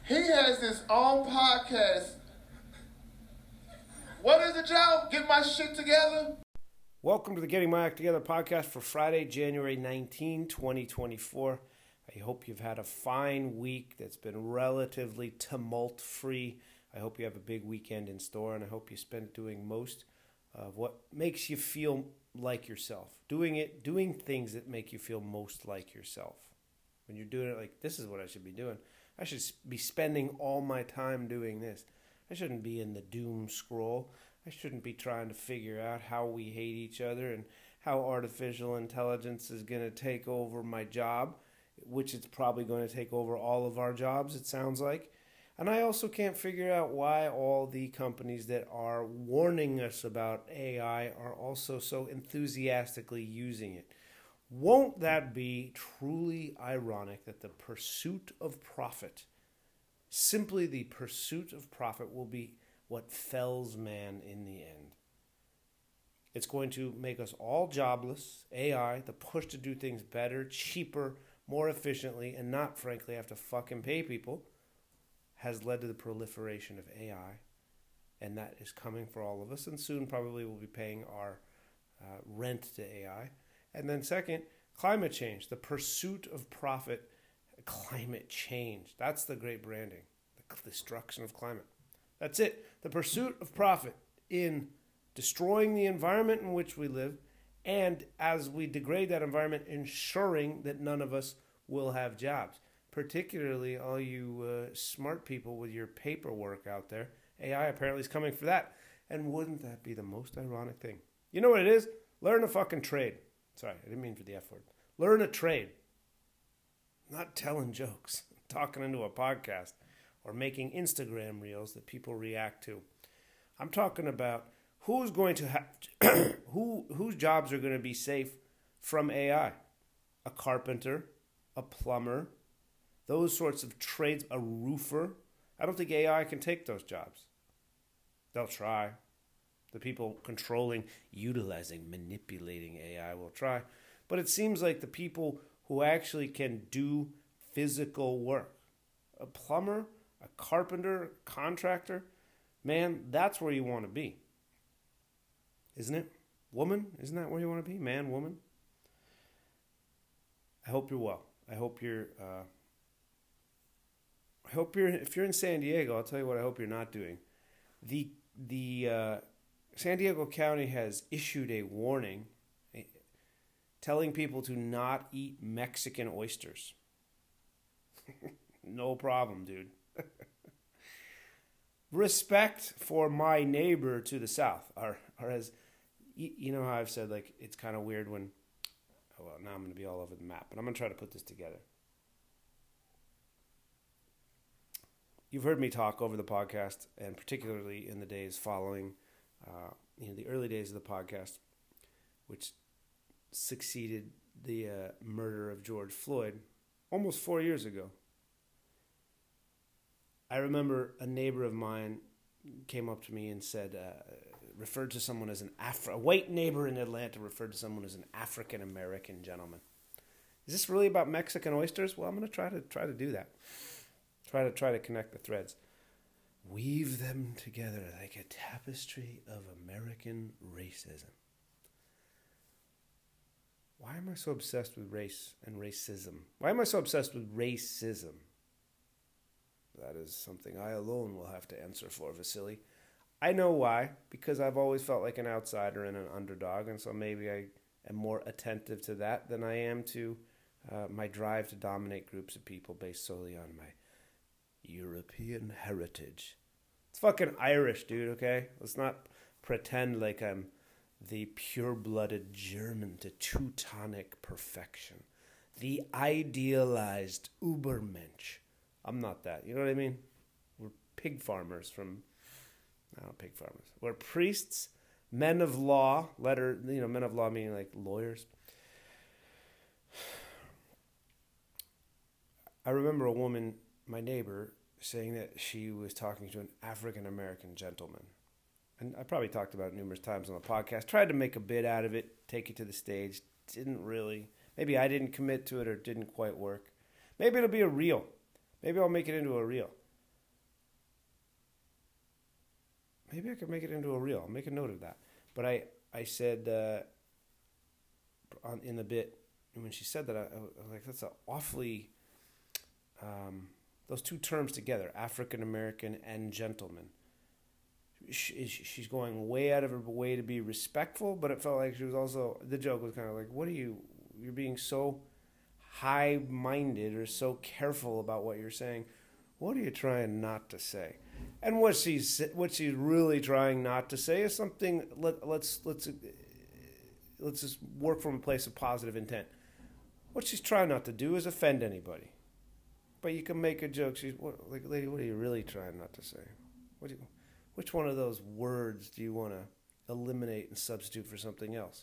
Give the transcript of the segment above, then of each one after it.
He has his own podcast. What is it, Joe? Get my shit together? Welcome to the Getting My Act Together podcast for Friday, January 19, 2024. I hope you've had a fine week that's been relatively tumult-free. I hope you have a big weekend in store, and I hope you spend it doing most of what makes you feel like yourself. Doing things that make you feel most like yourself. When you're doing it like, this is what I should be doing. I should be spending all my time doing this. I shouldn't be in the doom scroll. I shouldn't be trying to figure out how we hate each other and how artificial intelligence is going to take over my job, which it's probably going to take over all of our jobs, it sounds like. And I also can't figure out why all the companies that are warning us about AI are also so enthusiastically using it. Won't that be truly ironic that the pursuit of profit, simply the pursuit of profit, will be what fells man in the end? It's going to make us all jobless. AI, the push to do things better, cheaper, more efficiently, and not, frankly, have to fucking pay people, has led to the proliferation of AI. And that is coming for all of us. And soon probably we'll be paying our rent to AI. And then second, climate change, the pursuit of profit, climate change. That's the great branding, the destruction of climate. That's it. The pursuit of profit in destroying the environment in which we live, and as we degrade that environment, ensuring that none of us will have jobs. Particularly all you smart people with your paperwork out there. AI apparently is coming for that. And wouldn't that be the most ironic thing? You know what it is? Learn a fucking trade. Sorry, I didn't mean for the F word. Learn a trade. Not telling jokes, talking into a podcast, or making Instagram reels that people react to. I'm talking about who's going to have, whose jobs are going to be safe from AI. A carpenter, a plumber, those sorts of trades, a roofer. I don't think AI can take those jobs. They'll try. The people controlling, utilizing, manipulating AI will try. But it seems like the people who actually can do physical work, a plumber, a carpenter, a contractor, man, that's where you want to be. Isn't it? Woman, isn't that where you want to be? Man, woman. I hope you're well. I hope you're if you're in San Diego, I'll tell you what I hope you're not doing. The San Diego County has issued a warning telling people to not eat Mexican oysters. No problem, dude. Respect for my neighbor to the south, or as you know how I've said, like, it's kind of weird when, now I'm going to be all over the map, but I'm going to try to put this together. You've heard me talk over the podcast, and particularly in the days following, the early days of the podcast, which succeeded the murder of George Floyd almost 4 years ago. I remember a neighbor of mine came up to me and said, referred to someone as a white neighbor in Atlanta referred to someone as an African-American gentleman. Is this really about Mexican oysters? Well, I'm going to try to do that. Try to connect the threads. Weave them together like a tapestry of American racism. Why am I so obsessed with race and racism? Why am I so obsessed with racism? That is something I alone will have to answer for, Vasily. I know why. Because I've always felt like an outsider and an underdog, and so maybe I am more attentive to that than I am to my drive to dominate groups of people based solely on my European heritage. It's fucking Irish, dude, okay? Let's not pretend like I'm the pure-blooded German to Teutonic perfection. The idealized Ubermensch. I'm not that. You know what I mean? We're pig farmers pig farmers. We're priests, men of law, men of law meaning like lawyers. I remember a woman, my neighbor, saying that she was talking to an African-American gentleman. And I probably talked about it numerous times on the podcast. Tried to make a bit out of it, take it to the stage. Didn't really. Maybe I didn't commit to it or didn't quite work. Maybe it'll be a reel. Maybe I'll make it into a reel. maybe I could make it into a reel. I'll make a note of that. But I said in the bit, when she said that, I was like, that's an awfully, those two terms together, African American and gentleman. She's going way out of her way to be respectful, but it felt like she was also, the joke was kind of like, you're being so high-minded or so careful about what you're saying. What are you trying not to say? And what she's really trying not to say is something. Let's just work from a place of positive intent. What she's trying not to do is offend anybody. But you can make a joke. Lady, what are you really trying not to say? Which one of those words do you want to eliminate and substitute for something else?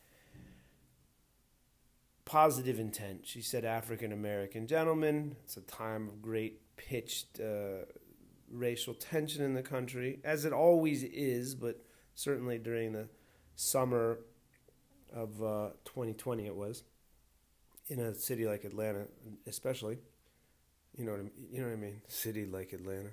Positive intent. She said African American gentleman. It's a time of great pitched racial tension in the country, as it always is, but certainly during the summer of 2020 it was, in a city like Atlanta especially. You know what I mean? City like Atlanta.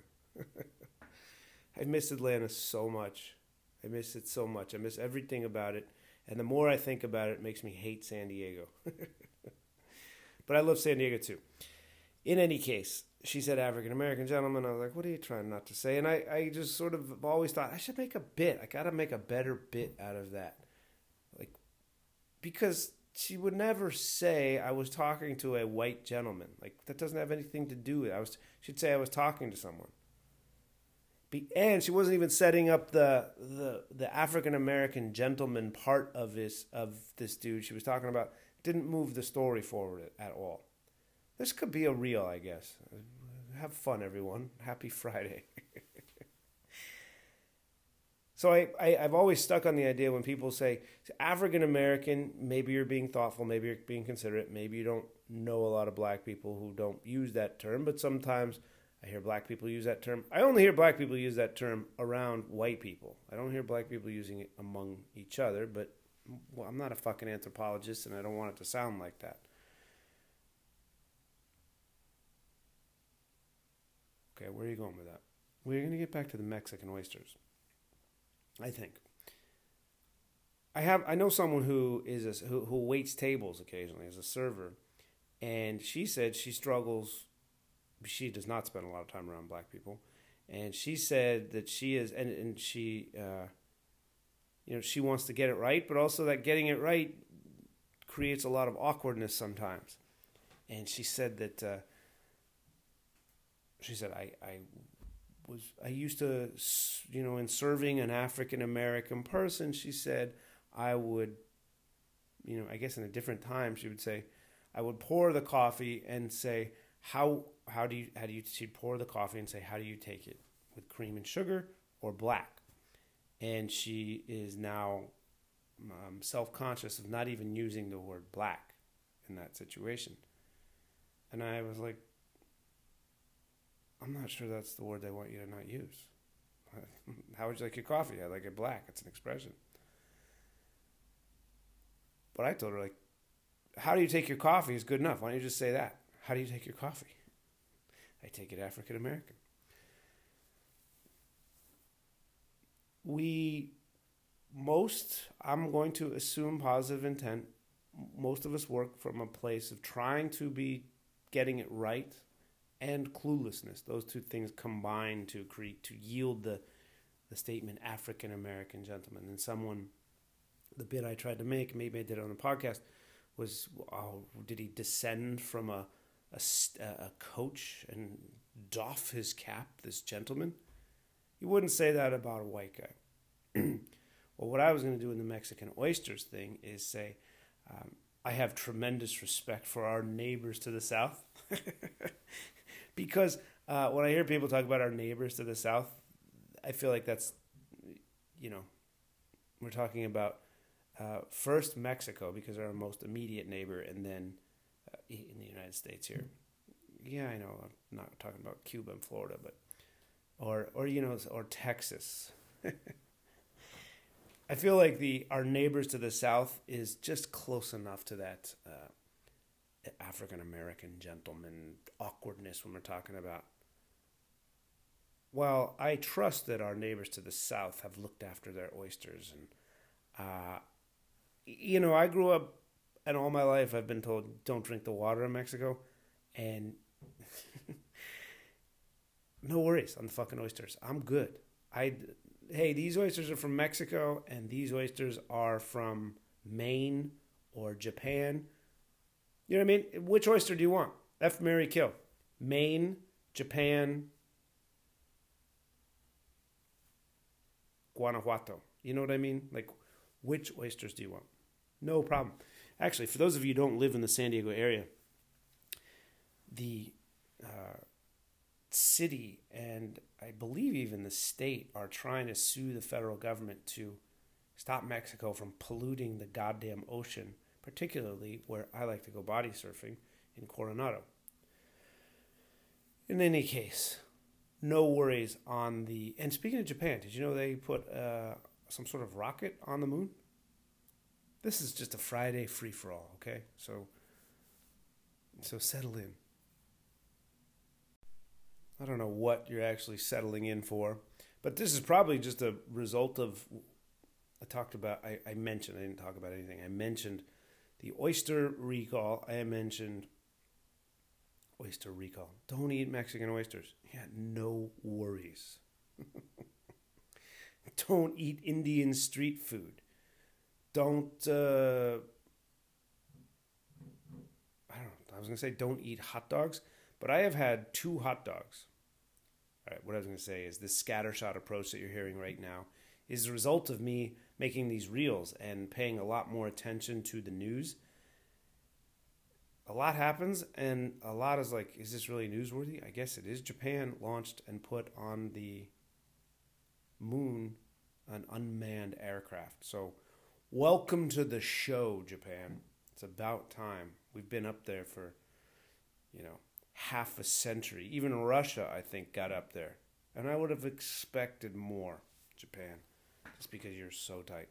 I miss Atlanta so much. I miss it so much. I miss everything about it. And the more I think about it, it makes me hate San Diego. But I love San Diego too. In any case, she said African-American gentleman. I was like, what are you trying not to say? And I just sort of always thought, I should make a bit. I got to make a better bit out of that. Like, because she would never say I was talking to a white gentleman. Like, that doesn't have anything to do with it. She'd say I was talking to someone. And she wasn't even setting up the African-American gentleman part of this dude she was talking about. Didn't move the story forward at all. This could be a reel, I guess. Have fun, everyone. Happy Friday. So I've always stuck on the idea when people say African-American, maybe you're being thoughtful, maybe you're being considerate, maybe you don't know a lot of black people who don't use that term, but sometimes I hear black people use that term. I only hear black people use that term around white people. I don't hear black people using it among each other, but I'm not a fucking anthropologist, and I don't want it to sound like that. Okay, where are you going with that? We're going to get back to the Mexican oysters, I think. I know someone who waits tables occasionally as a server, and she said she struggles. She does not spend a lot of time around black people, and she said that she is, and she, she wants to get it right, but also that getting it right creates a lot of awkwardness sometimes. And she said that, I used to, in serving an African American person, she said I would, I guess in a different time she would say, I would pour the coffee and say, she'd pour the coffee and say, how do you take it? With cream and sugar or black? And she is now self-conscious of not even using the word black in that situation. And I was like, I'm not sure that's the word they want you to not use. How would you like your coffee? I like it black. It's an expression. But I told her, like, how do you take your coffee is good enough. Why don't you just say that? How do you take your coffee? I take it African American. I'm going to assume positive intent. Most of us work from a place of trying to be getting it right and cluelessness. Those two things combine to yield the statement African American gentleman. And the bit I tried to make, maybe I did it on the podcast, was, did he descend from a coach and doff his cap, this gentleman? You wouldn't say that about a white guy. Well, what I was going to do in the Mexican oysters thing is say, I have tremendous respect for our neighbors to the south. Because when I hear people talk about our neighbors to the south, I feel like that's, we're talking about first Mexico, because they're our most immediate neighbor, and then in the United States here. Yeah, I know, I'm not talking about Cuba and Florida, but or Texas. I feel like our neighbors to the south is just close enough to that African American gentleman awkwardness when we're talking about Well, I trust that our neighbors to the south have looked after their oysters. And, I grew up and all my life I've been told don't drink the water in Mexico. And no worries on the fucking oysters. I'm good. Hey, these oysters are from Mexico and these oysters are from Maine or Japan. You know what I mean? Which oyster do you want? F, marry, kill. Maine, Japan, Guanajuato. You know what I mean? Like, which oysters do you want? No problem. Actually, for those of you who don't live in the San Diego area, the city and I believe even the state are trying to sue the federal government to stop Mexico from polluting the goddamn ocean, particularly where I like to go body surfing in Coronado. In any case, no worries on the... And speaking of Japan, did you know they put some sort of rocket on the moon? This is just a Friday free-for-all, okay? So settle in. I don't know what you're actually settling in for, but this is probably just a result of... I mentioned, I didn't talk about anything. I mentioned the oyster recall. I mentioned oyster recall. Don't eat Mexican oysters. Yeah, no worries. Don't eat Indian street food. Don't, I was going to say don't eat hot dogs, but I have had 2 hot dogs. All right, what I was going to say is this scattershot approach that you're hearing right now is the result of me making these reels and paying a lot more attention to the news. A lot happens, and a lot is like, is this really newsworthy? I guess it is. Japan launched and put on the moon an unmanned aircraft. So, welcome to the show, Japan. It's about time. We've been up there for, half a century. Even Russia, I think, got up there. And I would have expected more, Japan, just because you're so tight.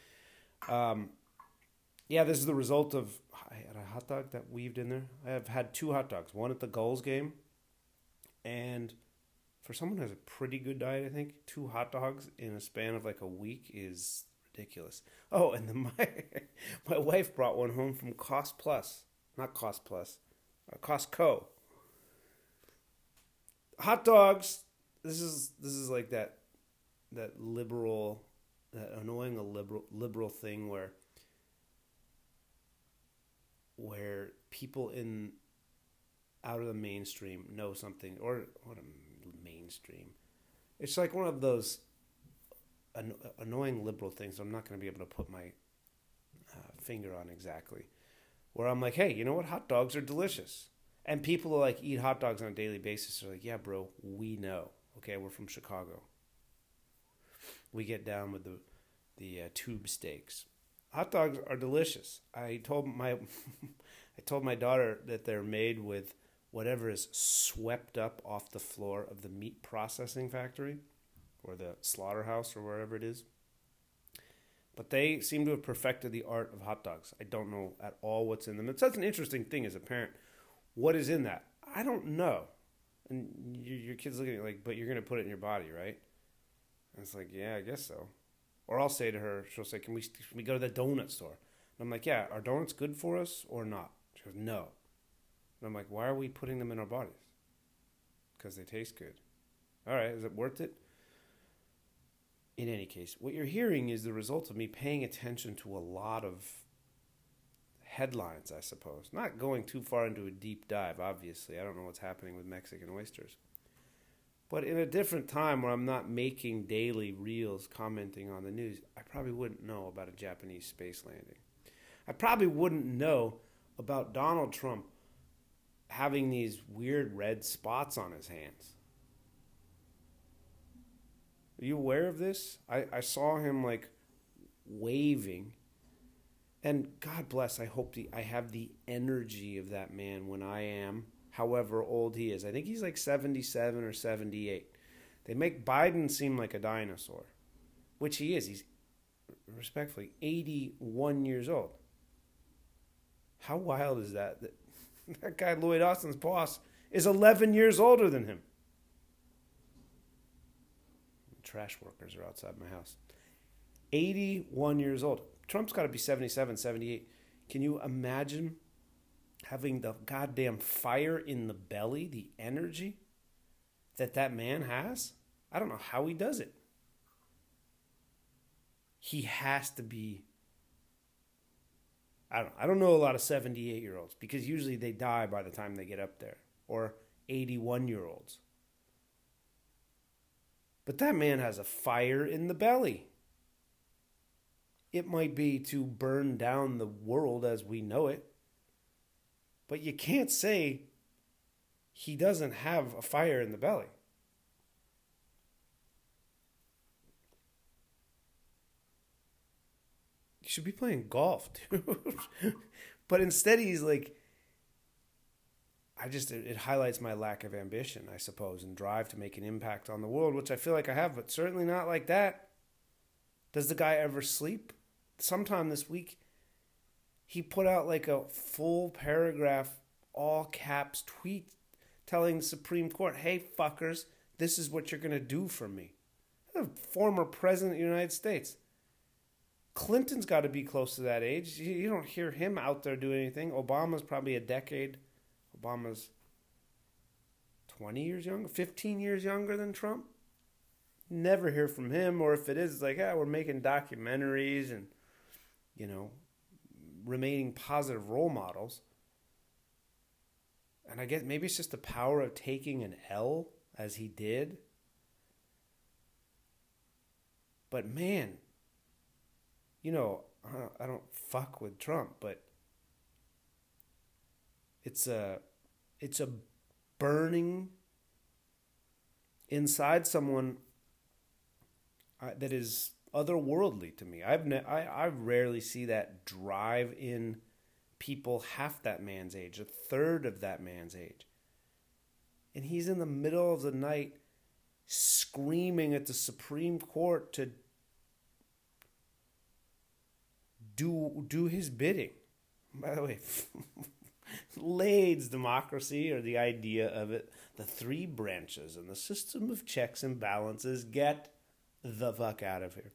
Yeah, this is the result of I had a hot dog that weaved in there. I have had 2 hot dogs, one at the Gulls game, and for someone who has a pretty good diet, I think 2 hot dogs in a span of like a week is ridiculous. Oh, and then my wife brought one home from Costco. Hot dogs. This is like that annoying liberal thing where people out of the mainstream know something, or what a mainstream. It's like one of those annoying liberal things I'm not going to be able to put my finger on exactly. Where I'm like, hey, you know what? Hot dogs are delicious. And people who like eat hot dogs on a daily basis are like, yeah, bro, we know. Okay, we're from Chicago. We get down with the tube steaks. Hot dogs are delicious. I told my daughter that they're made with whatever is swept up off the floor of the meat processing factory or the slaughterhouse or wherever it is. But they seem to have perfected the art of hot dogs. I don't know at all what's in them. It's such an interesting thing as a parent. What is in that? I don't know. And your kid's looking at you like, but you're going to put it in your body, right? And it's like, yeah, I guess so. Or I'll say to her, she'll say, can we go to the donut store? And I'm like, yeah, are donuts good for us or not? She goes, no. And I'm like, why are we putting them in our bodies? Because they taste good. All right, is it worth it? In any case, what you're hearing is the result of me paying attention to a lot of headlines, I suppose. Not going too far into a deep dive, obviously. I don't know what's happening with Mexican oysters. But in a different time where I'm not making daily reels commenting on the news, I probably wouldn't know about a Japanese space landing. I probably wouldn't know about Donald Trump having these weird red spots on his hands. Are you aware of this? I saw him like waving. And God bless, I hope I have the energy of that man when I am, however old he is. I think he's like 77 or 78. They make Biden seem like a dinosaur, which he is. He's, respectfully, 81 years old. How wild is that? That guy, Lloyd Austin's boss, is 11 years older than him. trash workers are outside my house. 81 years old. Trump's got to be 77, 78. Can you imagine having the goddamn fire in the belly, the energy that man has? I don't know how he does it. He has to be... I don't know a lot of 78-year-olds because usually they die by the time they get up there. Or 81-year-olds. But that man has a fire in the belly. It might be to burn down the world as we know it. But you can't say he doesn't have a fire in the belly. You should be playing golf, dude. But instead he's like, it highlights my lack of ambition, I suppose, and drive to make an impact on the world, which I feel like I have, but certainly not like that. Does the guy ever sleep? Sometime this week, he put out like a full paragraph, all caps tweet telling the Supreme Court, hey, fuckers, this is what you're going to do for me. The former president of the United States. Clinton's got to be close to that age. You don't hear him out there doing anything. Obama's probably a decade. Obama's 20 years younger, 15 years younger than Trump. Never hear from him, or if it is, it's like, we're making documentaries and, remaining positive role models. And I guess maybe it's just the power of taking an L as he did. But man, I don't fuck with Trump, but it's a burning inside someone that is otherworldly to me. I rarely see that drive in people half that man's age, a third of that man's age. And he's in the middle of the night screaming at the Supreme Court to do his bidding. By the way, Lade's democracy, or the idea of it, the three branches and the system of checks and balances, get the fuck out of here.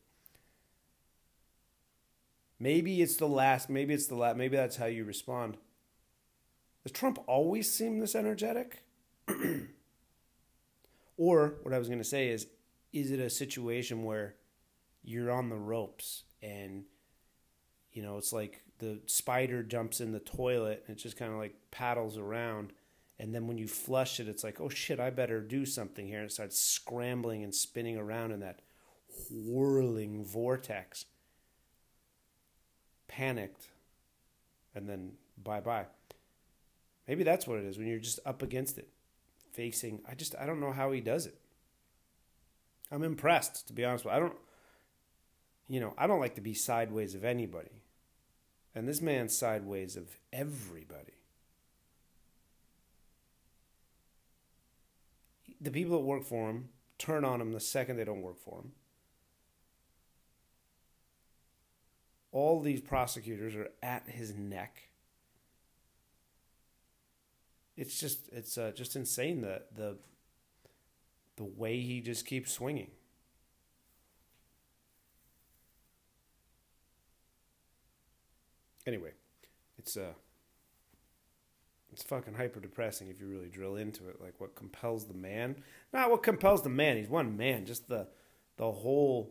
Maybe that's how you respond. Does Trump always seem this energetic? Or, what I was going to say is it a situation where you're on the ropes and, it's like the spider jumps in the toilet and it just kind of like paddles around. And then when you flush it, it's like, oh shit, I better do something here. And it starts scrambling and spinning around in that whirling vortex. Panicked. And then bye-bye. Maybe that's what it is when you're just up against it. Facing, I don't know how he does it. I'm impressed, to be honest with you. I don't like to be sideways of anybody. And this man's sideways of everybody. The people that work for him turn on him the second they don't work for him. All these prosecutors are at his neck. It's just insane the way he just keeps swinging. Anyway, it's fucking hyper depressing if you really drill into it. Like, what compels the man? Not what compels the man. He's one man. Just the whole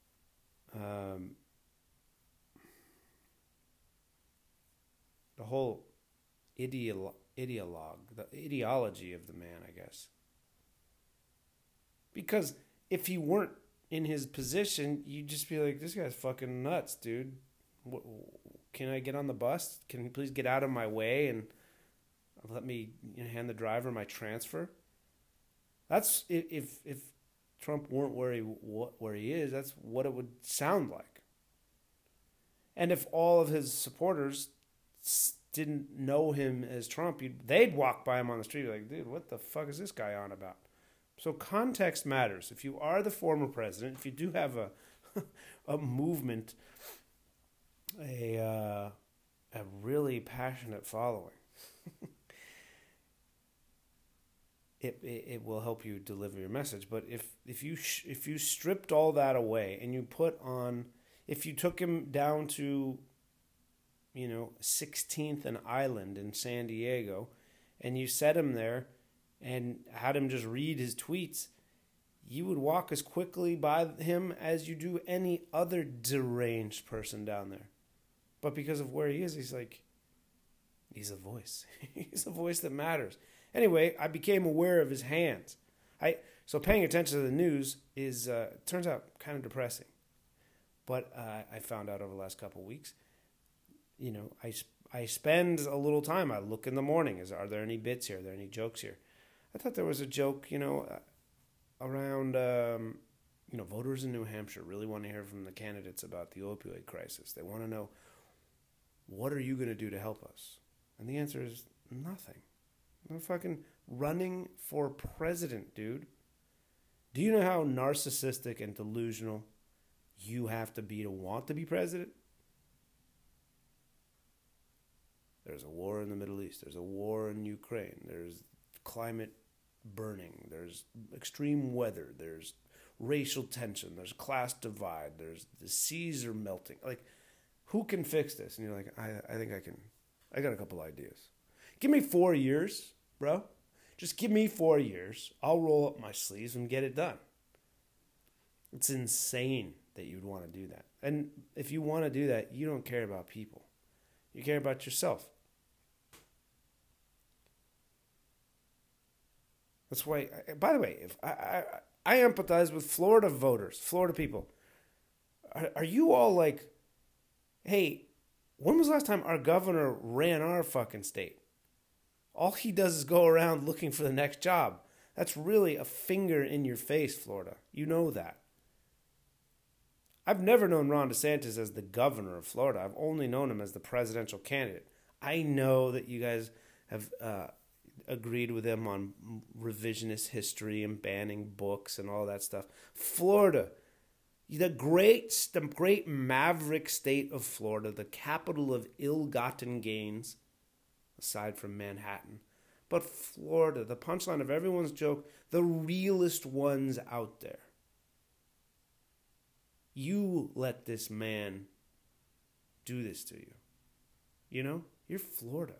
the ideology of the man, I guess. Because if he weren't in his position, you'd just be like, this guy's fucking nuts, dude. Can I get on the bus? Can you please get out of my way and let me hand the driver my transfer? That's if Trump weren't where he is, that's what it would sound like. And if all of his supporters didn't know him as Trump, they'd walk by him on the street like, dude, what the fuck is this guy on about? So context matters. If you are the former president, if you do have a movement, a really passionate following, it will help you deliver your message. But if you stripped all that away and you put on, if you took him down to, 16th and Island in San Diego, and you set him there and had him just read his tweets, you would walk as quickly by him as you do any other deranged person down there. But because of where he is, he's a voice. He's a voice that matters. Anyway, I became aware of his hands. So paying attention to the news is turns out kind of depressing. But I found out over the last couple of weeks, I spend a little time. I look in the morning. Are there any bits here? Are there any jokes here? I thought there was a joke, around, voters in New Hampshire really want to hear from the candidates about the opioid crisis. They want to know, what are you going to do to help us? And the answer is nothing. I'm fucking running for president, dude. Do you know how narcissistic and delusional you have to be to want to be president? There's a war in the Middle East. There's a war in Ukraine. There's climate burning. There's extreme weather. There's racial tension. There's class divide. There's the seas are melting. Like, who can fix this? And you're like, I think I can. I got a couple ideas. Give me 4 years, bro. Just give me 4 years. I'll roll up my sleeves and get it done. It's insane that you'd want to do that. And if you want to do that, you don't care about people. You care about yourself. That's why, by the way, if I empathize with Florida voters, Florida people. Are you all like, hey, when was the last time our governor ran our fucking state? All he does is go around looking for the next job. That's really a finger in your face, Florida. You know that. I've never known Ron DeSantis as the governor of Florida. I've only known him as the presidential candidate. I know that you guys have agreed with him on revisionist history and banning books and all that stuff. Florida, the great maverick state of Florida, the capital of ill-gotten gains, aside from Manhattan. But Florida, the punchline of everyone's joke, the realest ones out there. You let this man do this to you. You're Florida.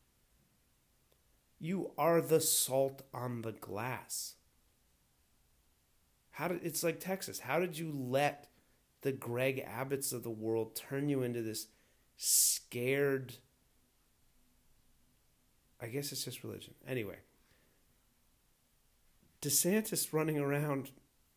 You are the salt on the glass. It's like Texas. How did you let the Greg Abbotts of the world turn you into this scared... I guess it's just religion. Anyway, DeSantis running around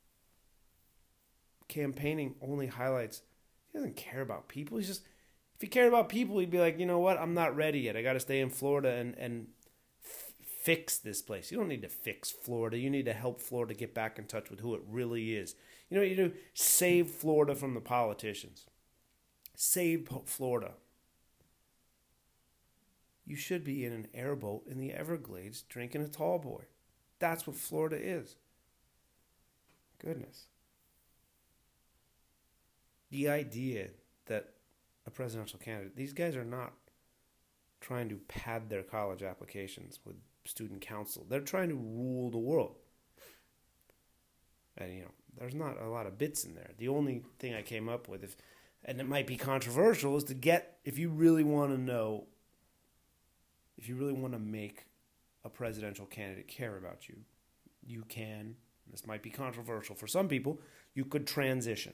campaigning only highlights. He doesn't care about people. If he cared about people, he'd be like, you know what? I'm not ready yet. I got to stay in Florida and fix this place. You don't need to fix Florida. You need to help Florida get back in touch with who it really is. You know what you do? Save Florida from the politicians. Save Florida. You should be in an airboat in the Everglades drinking a tall boy. That's what Florida is. Goodness. The idea that a presidential candidate, these guys are not trying to pad their college applications with student council. They're trying to rule the world. And, there's not a lot of bits in there. The only thing I came up with, and it might be controversial, is to get, if you really want to know, if you really want to make a presidential candidate care about you, you can, this might be controversial for some people, you could transition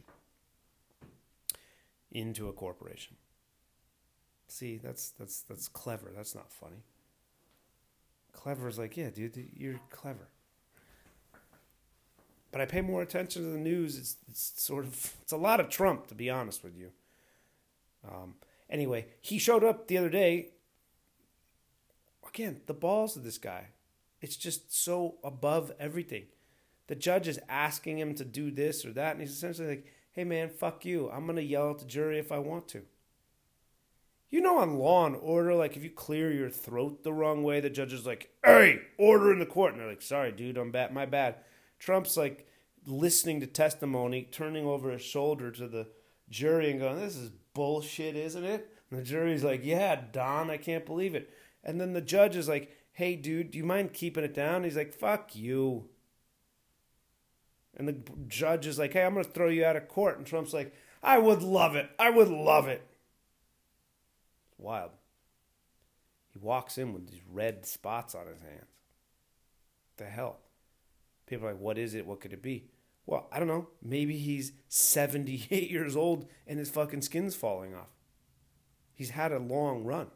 into a corporation. See, that's clever. That's not funny. Clever is like, yeah, dude, you're clever. But I pay more attention to the news. It's a lot of Trump, to be honest with you. Anyway, he showed up the other day. Again, the balls of this guy. It's just so above everything. The judge is asking him to do this or that, and he's essentially like, hey man, fuck you. I'm going to yell at the jury if I want to. On Law and Order, like if you clear your throat the wrong way, the judge is like, hey, order in the court. And they're like, sorry, dude, my bad. Trump's like listening to testimony, turning over his shoulder to the jury and going, this is bullshit, isn't it? And the jury's like, yeah, Don, I can't believe it. And then the judge is like, hey, dude, do you mind keeping it down? He's like, fuck you. And the judge is like, hey, I'm going to throw you out of court. And Trump's like, I would love it. I would love it. It's wild. He walks in with these red spots on his hands. What the hell? People are like, what is it? What could it be? Well, I don't know. Maybe he's 78 years old and his fucking skin's falling off. He's had a long run.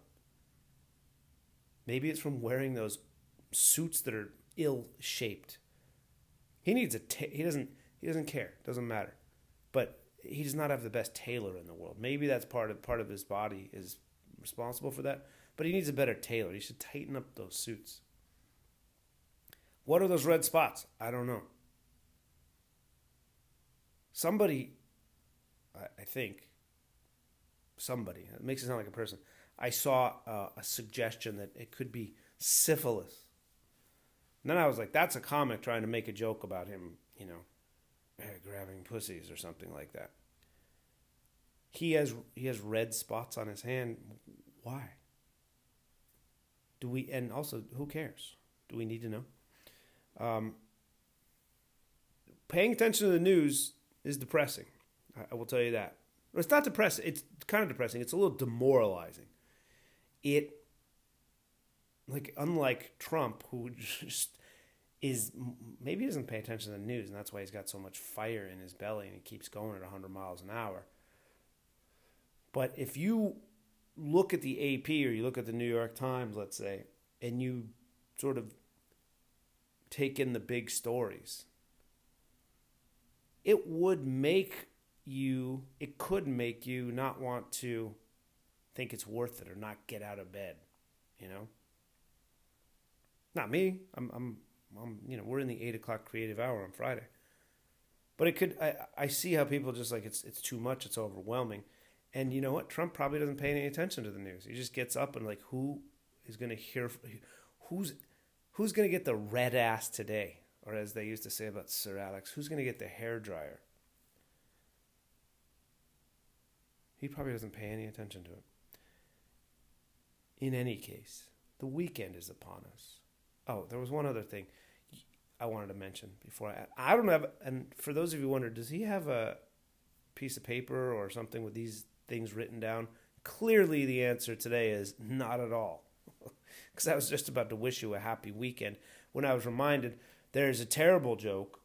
Maybe it's from wearing those suits that are ill-shaped. He needs he doesn't care. Doesn't matter. But he does not have the best tailor in the world. Maybe that's part of his body is responsible for that. But he needs a better tailor. He should tighten up those suits. What are those red spots? I don't know. Somebody, I think, it makes it sound like a person. I saw a suggestion that it could be syphilis. And then I was like, that's a comic trying to make a joke about him, grabbing pussies or something like that. He has red spots on his hand. Why? And also, who cares? Do we need to know? Paying attention to the news is depressing. I will tell you that. It's not depressing. It's kind of depressing. It's a little demoralizing. Unlike Trump, who just maybe doesn't pay attention to the news, and that's why he's got so much fire in his belly and he keeps going at 100 miles an hour. But if you look at the AP or you look at the New York Times, let's say, and you sort of take in the big stories, it could make you not want to think it's worth it or not get out of bed, Not me. I'm we're in the 8 o'clock creative hour on Friday. But it could, I see how people just like, it's too much, it's overwhelming. And you know what? Trump probably doesn't pay any attention to the news. He just gets up and like, who's going to get the red ass today? Or as they used to say about Sir Alex, who's going to get the hairdryer? He probably doesn't pay any attention to it. In any case, the weekend is upon us. Oh, there was one other thing I wanted to mention before. I don't have, and for those of you who wonder, does he have a piece of paper or something with these things written down? Clearly the answer today is not at all. Because I was just about to wish you a happy weekend when I was reminded there's a terrible joke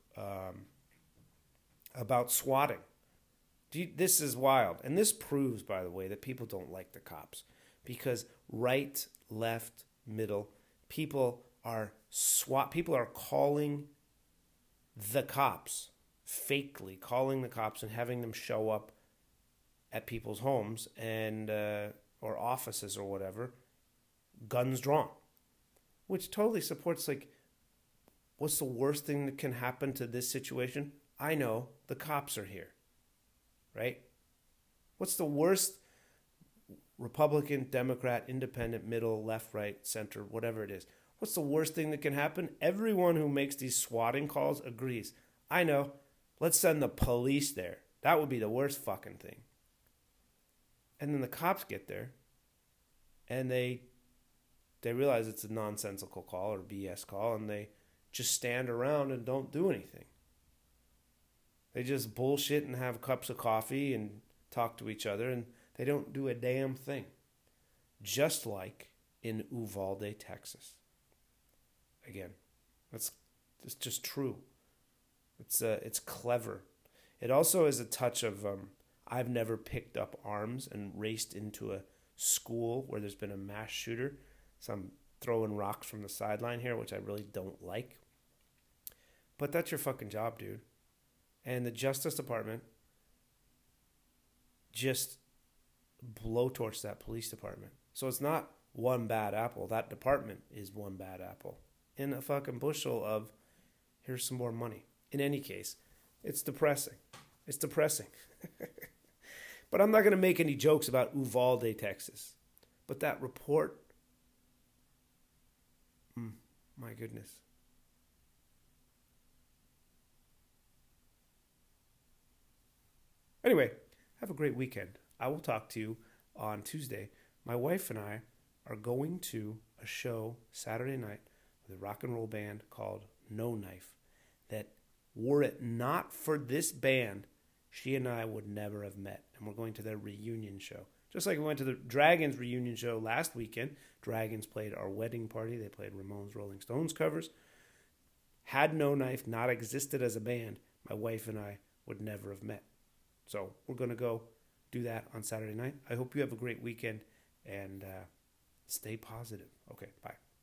about swatting. This is wild. And this proves, by the way, that people don't like the cops. Because right, left, middle, people are calling the cops, fakely calling the cops and having them show up at people's homes and or offices or whatever, guns drawn. Which totally supports, like, what's the worst thing that can happen to this situation? I know, the cops are here. Right? What's the worst Republican, Democrat, Independent, middle, left, right, center, whatever it is? What's the worst thing that can happen? Everyone who makes these swatting calls agrees. I know. Let's send the police there. That would be the worst fucking thing. And then the cops get there and they realize it's a nonsensical call or BS call, and they just stand around and don't do anything. They just bullshit and have cups of coffee and talk to each other, and they don't do a damn thing. Just like in Uvalde, Texas. Again, it's just true. It's clever. It also is a touch of I've never picked up arms and raced into a school where there's been a mass shooter. So I'm throwing rocks from the sideline here, which I really don't like. But that's your fucking job, dude. And the Justice Department just blowtorched that police department. So it's not one bad apple. That department is one bad apple. In a fucking bushel of, here's some more money. In any case, it's depressing. It's depressing. But I'm not going to make any jokes about Uvalde, Texas. But that report, my goodness. Anyway, have a great weekend. I will talk to you on Tuesday. My wife and I are going to a a show Saturday night with a rock and roll band called No Knife that, were it not for this band, she and I would never have met. And we're going to their reunion show. Just like we went to the Dragons reunion show last weekend. Dragons played Our Wedding Party. They played Ramones Rolling Stones covers. Had No Knife not existed as a band, my wife and I would never have met. So we're going to go do that on Saturday night. I hope you have a great weekend and stay positive. Okay, bye.